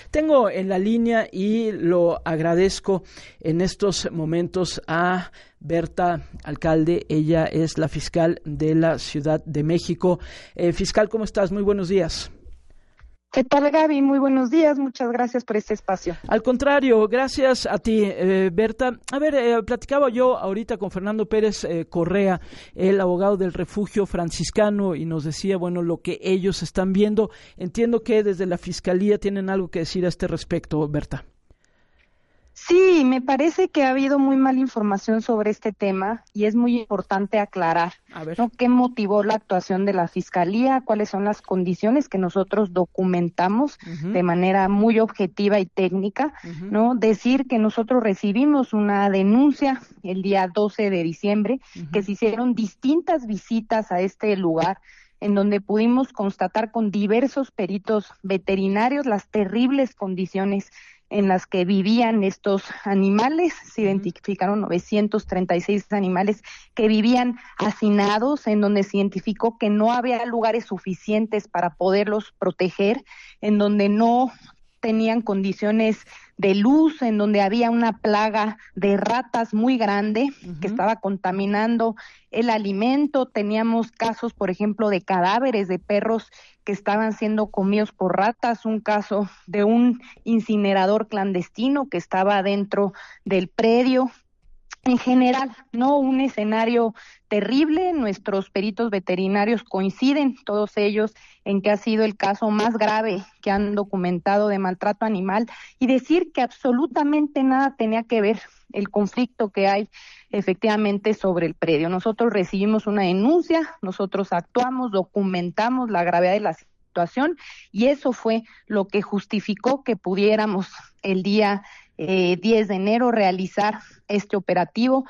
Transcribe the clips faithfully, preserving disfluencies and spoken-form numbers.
Tengo en la línea y lo agradezco en estos momentos a Berta Alcalde. Ella es la fiscal de la Ciudad de México. Eh, fiscal, ¿cómo estás? Muy buenos días. ¿Qué tal, Gaby? Muy buenos días, muchas gracias por este espacio. Al contrario, gracias a ti, eh, Berta. A ver, eh, platicaba yo ahorita con Fernando Pérez eh, Correa, el abogado del refugio franciscano, y nos decía, bueno, lo que ellos están viendo. Entiendo que desde la Fiscalía tienen algo que decir a este respecto, Berta. Sí, me parece que ha habido muy mala información sobre este tema y es muy importante aclarar, ¿no?, qué motivó la actuación de la Fiscalía, cuáles son las condiciones que nosotros documentamos uh-huh. de manera muy objetiva y técnica, uh-huh. ¿no? Decir que nosotros recibimos una denuncia el día doce de diciembre, uh-huh. que se hicieron distintas visitas a este lugar, en donde pudimos constatar con diversos peritos veterinarios las terribles condiciones en las que vivían estos animales. Se identificaron novecientos treinta y seis animales que vivían hacinados, en donde se identificó que no había lugares suficientes para poderlos proteger, en donde no tenían condiciones de luz, en donde había una plaga de ratas muy grande uh-huh. que estaba contaminando el alimento. Teníamos casos, por ejemplo, de cadáveres de perros que estaban siendo comidos por ratas, un caso de un incinerador clandestino que estaba dentro del predio. En general, no un escenario terrible. Nuestros peritos veterinarios coinciden, todos ellos, en que ha sido el caso más grave que han documentado de maltrato animal, y decir que absolutamente nada tenía que ver el conflicto que hay efectivamente sobre el predio. Nosotros recibimos una denuncia, nosotros actuamos, documentamos la gravedad de la situación, y eso fue lo que justificó que pudiéramos el día eh, diez de enero realizar este operativo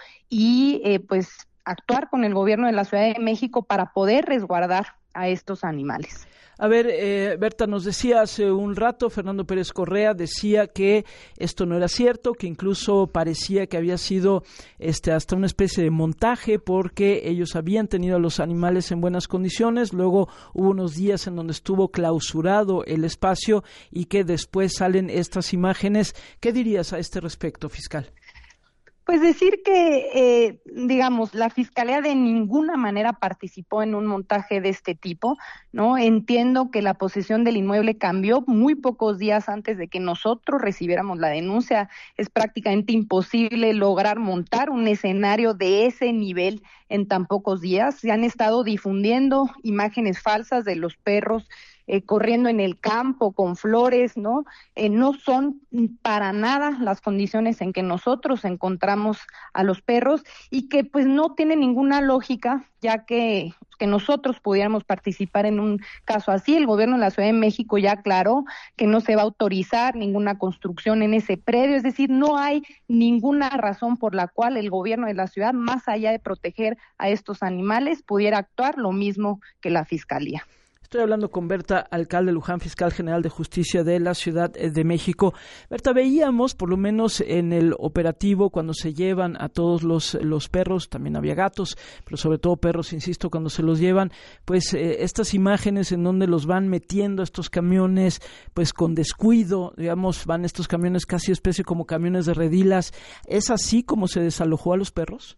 y eh, pues actuar con el gobierno de la Ciudad de México para poder resguardar a estos animales. A ver, eh, Berta, nos decía hace un rato, Fernando Pérez Correa decía que esto no era cierto, que incluso parecía que había sido este hasta una especie de montaje, porque ellos habían tenido a los animales en buenas condiciones, luego hubo unos días en donde estuvo clausurado el espacio y que después salen estas imágenes. ¿Qué dirías a este respecto, fiscal? Pues decir que, eh, digamos, la Fiscalía de ninguna manera participó en un montaje de este tipo, ¿no? Entiendo que la posesión del inmueble cambió muy pocos días antes de que nosotros recibiéramos la denuncia. Es prácticamente imposible lograr montar un escenario de ese nivel en tan pocos días. Se han estado difundiendo imágenes falsas de los perros Eh, corriendo en el campo con flores, ¿no? Eh, no son para nada las condiciones en que nosotros encontramos a los perros, y que pues no tiene ninguna lógica, ya que que nosotros pudiéramos participar en un caso así. El gobierno de la Ciudad de México ya aclaró que no se va a autorizar ninguna construcción en ese predio, es decir, no hay ninguna razón por la cual el gobierno de la ciudad, más allá de proteger a estos animales, pudiera actuar lo mismo que la Fiscalía. Estoy hablando con Berta Alcalde Luján, fiscal general de justicia de la Ciudad de México. Berta, veíamos, por lo menos en el operativo, cuando se llevan a todos los, los perros, también había gatos, pero sobre todo perros, insisto, cuando se los llevan, pues eh, estas imágenes en donde los van metiendo a estos camiones, pues con descuido, digamos, van estos camiones casi especie como camiones de redilas. ¿Es así como se desalojó a los perros?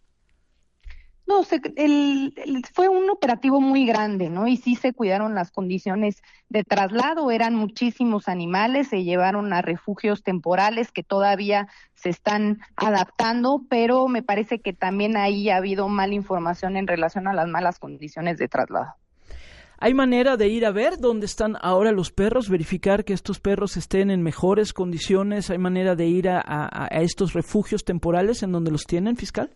No, se, el, el, fue un operativo muy grande, ¿no? Y sí se cuidaron las condiciones de traslado, eran muchísimos animales, se llevaron a refugios temporales que todavía se están adaptando, pero me parece que también ahí ha habido mala información en relación a las malas condiciones de traslado. ¿Hay manera de ir a ver dónde están ahora los perros, verificar que estos perros estén en mejores condiciones? ¿Hay manera de ir a, a, a estos refugios temporales en donde los tienen, fiscal?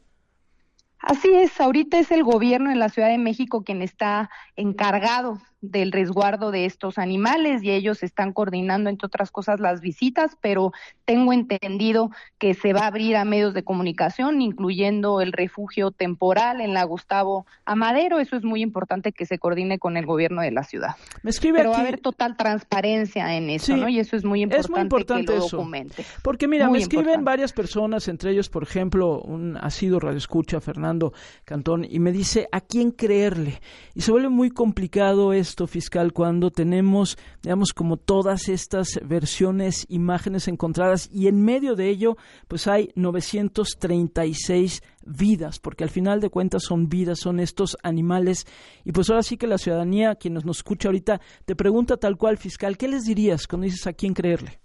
Así es, ahorita es el gobierno de la Ciudad de México quien está encargado del resguardo de estos animales, y ellos están coordinando, entre otras cosas, las visitas, pero tengo entendido que se va a abrir a medios de comunicación, incluyendo el refugio temporal en la Gustavo Amadero. Eso es muy importante, que se coordine con el gobierno de la ciudad. Me escribe pero aquí... va a haber total transparencia en eso, sí, ¿no? Y eso es muy importante, es muy importante que lo eso, documente. Porque mira, muy me escriben importante. varias personas, entre ellos, por ejemplo, un asiduo radioescucha, Fernando Cantón, y me dice a quién creerle, y se vuelve muy complicado esto. esto, fiscal, cuando tenemos, digamos, como todas estas versiones, imágenes encontradas y en medio de ello, pues hay novecientas treinta y seis vidas, porque al final de cuentas son vidas, son estos animales, y pues ahora sí que la ciudadanía, quien nos, nos escucha ahorita, te pregunta tal cual, fiscal, ¿qué les dirías cuando dices a quién creerle?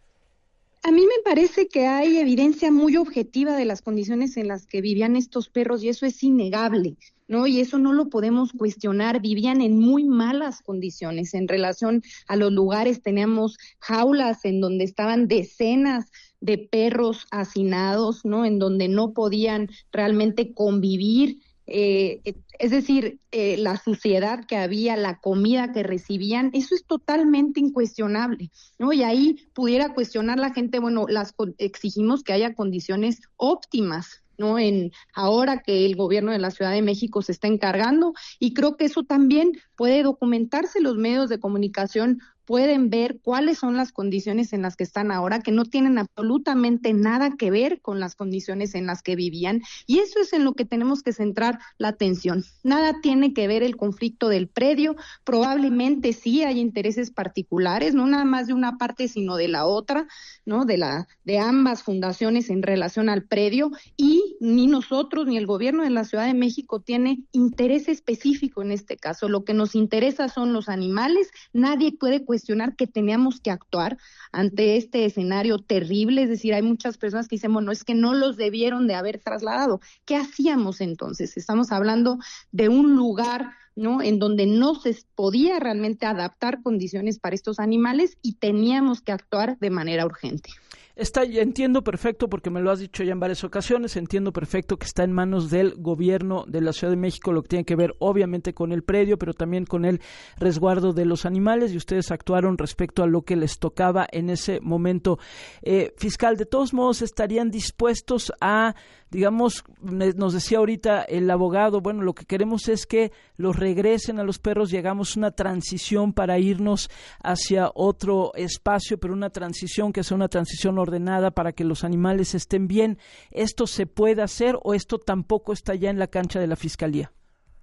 A mí me parece que hay evidencia muy objetiva de las condiciones en las que vivían estos perros y eso es innegable, ¿no? Y eso no lo podemos cuestionar, vivían en muy malas condiciones en relación a los lugares, teníamos jaulas en donde estaban decenas de perros hacinados, ¿no? En donde no podían realmente convivir. Eh, es decir, eh, la suciedad que había, la comida que recibían, eso es totalmente incuestionable, ¿no? Y ahí pudiera cuestionar la gente, bueno, las exigimos que haya condiciones óptimas, ¿no? En ahora que el gobierno de la Ciudad de México se está encargando, y creo que eso también puede documentarse, los medios de comunicación pueden ver cuáles son las condiciones en las que están ahora, que no tienen absolutamente nada que ver con las condiciones en las que vivían, y eso es en lo que tenemos que centrar la atención. Nada tiene que ver el conflicto del predio, probablemente sí hay intereses particulares, no nada más de una parte, sino de la otra, ¿no? De la de ambas fundaciones en relación al predio, y ni nosotros ni el gobierno de la Ciudad de México tiene interés específico en este caso. Lo que nos interesa son los animales. Nadie puede cuestionar que teníamos que actuar ante este escenario terrible, es decir, hay muchas personas que dicen, bueno, es que no los debieron de haber trasladado. ¿Qué hacíamos entonces? Estamos hablando de un lugar, ¿no?, en donde no se podía realmente adaptar condiciones para estos animales y teníamos que actuar de manera urgente. Está, entiendo perfecto, porque me lo has dicho ya en varias ocasiones, entiendo perfecto que está en manos del gobierno de la Ciudad de México lo que tiene que ver obviamente con el predio, pero también con el resguardo de los animales, y ustedes actuaron respecto a lo que les tocaba en ese momento. Eh, fiscal, de todos modos, ¿estarían dispuestos a, digamos, nos decía ahorita el abogado, bueno, lo que queremos es que los regresen a los perros y hagamos una transición para irnos hacia otro espacio, pero una transición que sea una transición ordenada para que los animales estén bien? ¿Esto se puede hacer o esto tampoco está ya en la cancha de la Fiscalía?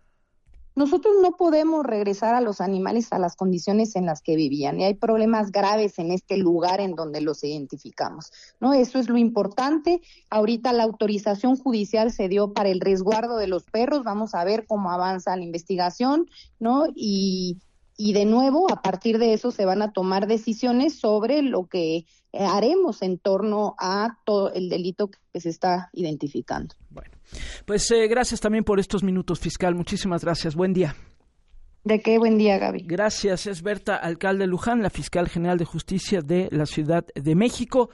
Nosotros no podemos regresar a los animales a las condiciones en las que vivían, y hay problemas graves en este lugar en donde los identificamos, ¿no? Eso es lo importante. Ahorita la autorización judicial se dio para el resguardo de los perros, vamos a ver cómo avanza la investigación, ¿no? Y Y de nuevo, a partir de eso se van a tomar decisiones sobre lo que haremos en torno a todo el delito que se está identificando. Bueno, pues eh, gracias también por estos minutos, fiscal. Muchísimas gracias. Buen día. ¿De qué? Buen día, Gaby. Gracias. Es Berta Alcalde Luján, la fiscal general de justicia de la Ciudad de México.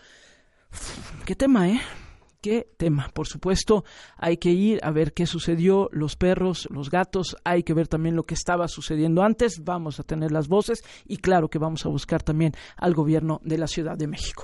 Uf, qué tema, ¿eh? Qué tema. Por supuesto, hay que ir a ver qué sucedió, los perros, los gatos, hay que ver también lo que estaba sucediendo antes, vamos a tener las voces y claro que vamos a buscar también al gobierno de la Ciudad de México.